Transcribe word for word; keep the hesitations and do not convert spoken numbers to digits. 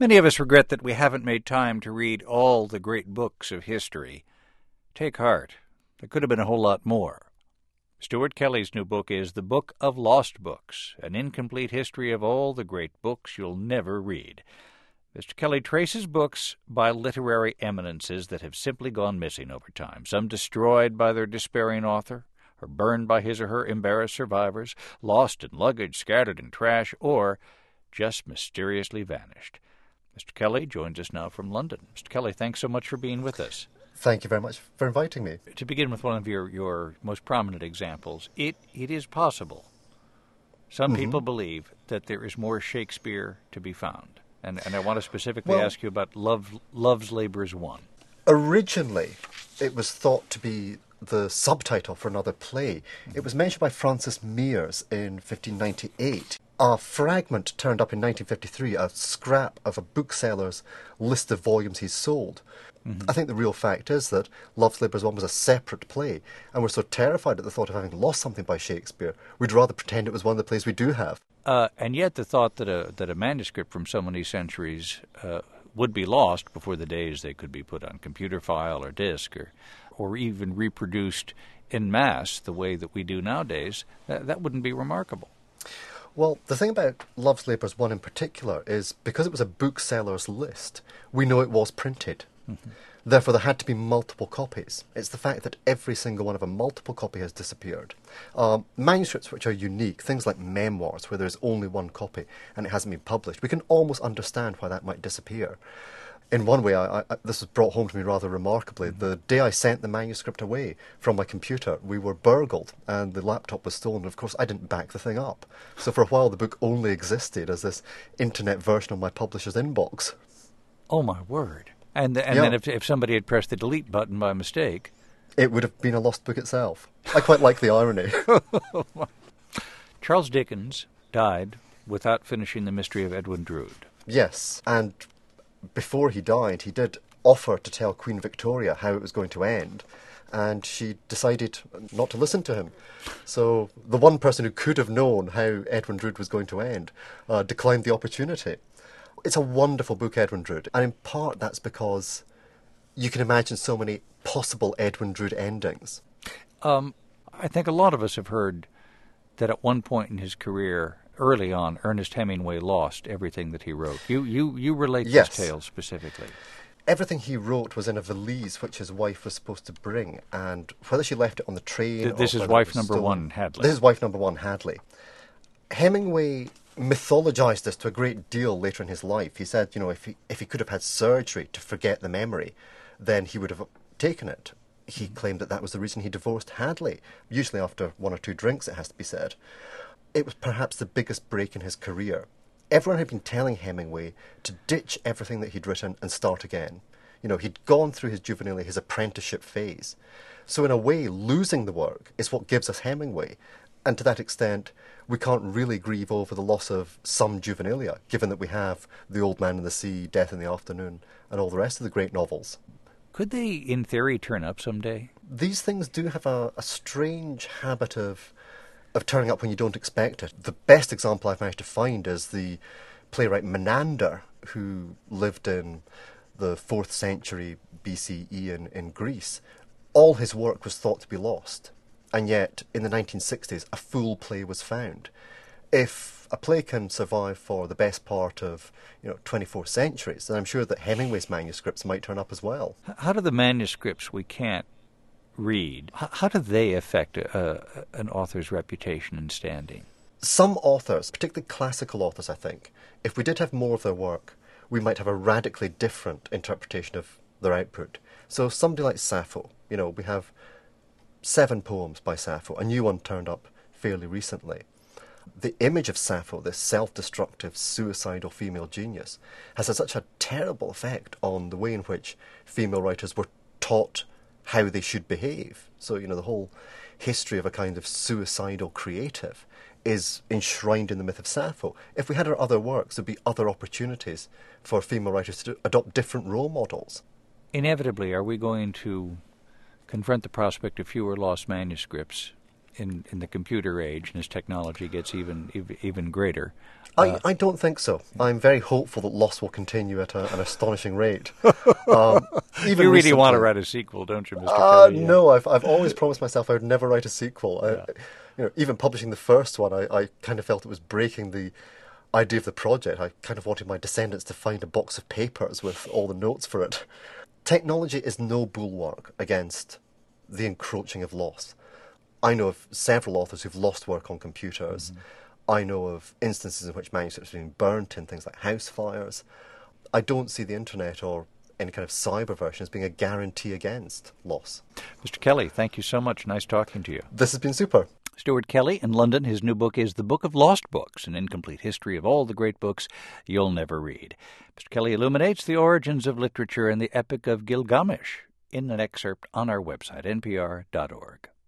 Many of us regret that we haven't made time to read all the great books of history. Take heart. There could have been a whole lot more. Stuart Kelly's new book is The Book of Lost Books, an incomplete history of all the great books you'll never read. Mister Kelly traces books by literary eminences that have simply gone missing over time, some destroyed by their despairing author, or burned by his or her embarrassed survivors, lost in luggage, scattered in trash, or just mysteriously vanished. Mister Kelly joins us now from London. Mister Kelly, thanks so much for being with us. Thank you very much for inviting me. To begin with one of your, your most prominent examples, it, it is possible. Some mm-hmm. people believe that there is more Shakespeare to be found. And, and I want to specifically well, ask you about Love, Love's Labour's Won. Originally, it was thought to be the subtitle for another play. Mm-hmm. It was mentioned by Francis Mears in fifteen ninety-eight. A fragment turned up in nineteen fifty-three, a scrap of a bookseller's list of volumes he's sold. Mm-hmm. I think the real fact is that Love's Labour's Won was a separate play, and we're so terrified at the thought of having lost something by Shakespeare, we'd rather pretend it was one of the plays we do have. Uh, and yet the thought that a that a manuscript from so many centuries uh, would be lost before the days they could be put on computer file or disk or, or even reproduced en masse the way that we do nowadays, that, that wouldn't be remarkable. Well, the thing about Love's Labour's Won in particular is because it was a bookseller's list, we know it was printed. Mm-hmm. Therefore, there had to be multiple copies. It's the fact that every single one of a multiple copy has disappeared. Um, manuscripts which are unique, things like memoirs, where there's only one copy and it hasn't been published, we can almost understand why that might disappear. In one way, I, I, this was brought home to me rather remarkably. Mm-hmm. The day I sent the manuscript away from my computer, we were burgled and the laptop was stolen. Of course, I didn't back the thing up. So for a while, the book only existed as this internet version of my publisher's inbox. Oh, my word. And, and yeah. then if, if somebody had pressed the delete button by mistake... It would have been a lost book itself. I quite like the irony. Charles Dickens died without finishing The Mystery of Edwin Drood. Yes, and before he died, he did offer to tell Queen Victoria how it was going to end, and she decided not to listen to him. So the one person who could have known how Edwin Drood was going to end uh, declined the opportunity. It's a wonderful book, Edwin Drood, and in part that's because you can imagine so many possible Edwin Drood endings. Um, I think a lot of us have heard that at one point in his career, early on, Ernest Hemingway lost everything that he wrote. You you, you relate yes. this tale specifically. Everything he wrote was in a valise which his wife was supposed to bring, and whether she left it on the train... Th- this or is whether wife it was number stolen, one, Hadley. This is wife number one, Hadley. Hemingway mythologized this to a great deal later in his life. He said, you know, if he, if he could have had surgery to forget the memory, then he would have taken it. He mm-hmm. claimed that that was the reason he divorced Hadley, usually after one or two drinks, it has to be said. It was perhaps the biggest break in his career. Everyone had been telling Hemingway to ditch everything that he'd written and start again. You know, he'd gone through his juvenilia, his apprenticeship phase. So in a way, losing the work is what gives us Hemingway. And to that extent, we can't really grieve over the loss of some juvenilia, given that we have The Old Man and the Sea, Death in the Afternoon, and all the rest of the great novels. Could they, in theory, turn up someday? These things do have a, a strange habit of of turning up when you don't expect it. The best example I've managed to find is the playwright Menander, who lived in the fourth century B C E in, in Greece. All his work was thought to be lost. And yet, in the nineteen sixties, a full play was found. If a play can survive for the best part of, you know, twenty-four centuries, then I'm sure that Hemingway's manuscripts might turn up as well. How do the manuscripts we can't read, how do they affect a, a, an author's reputation and standing? Some authors, particularly classical authors, I think, if we did have more of their work, we might have a radically different interpretation of their output. So somebody like Sappho, you know, we have seven poems by Sappho. A new one turned up fairly recently. The image of Sappho, this self-destructive, suicidal female genius, has had such a terrible effect on the way in which female writers were taught how they should behave. So, you know, the whole history of a kind of suicidal creative is enshrined in the myth of Sappho. If we had our other works, there'd be other opportunities for female writers to adopt different role models. Inevitably, are we going to confront the prospect of fewer lost manuscripts in, in the computer age and as technology gets even even, even greater. I, Uh, I don't think so. I'm very hopeful that loss will continue at a, an astonishing rate. Um, even you really recently, want to write a sequel, don't you, Mister Uh, Kelly? Yeah. no, I've I've always promised myself I would never write a sequel. I, Yeah. you know, even publishing the first one, I, I kind of felt it was breaking the idea of the project. I kind of wanted my descendants to find a box of papers with all the notes for it. Technology is no bulwark against the encroaching of loss. I know of several authors who've lost work on computers. Mm-hmm. I know of instances in which manuscripts have been burnt in things like house fires. I don't see the internet or any kind of cyber version as being a guarantee against loss. Mister Kelly, thank you so much. Nice talking to you. This has been super. Stuart Kelly in London. His new book is The Book of Lost Books, an incomplete history of all the great books you'll never read. Mister Kelly illuminates the origins of literature and the Epic of Gilgamesh in an excerpt on our website, n p r dot org.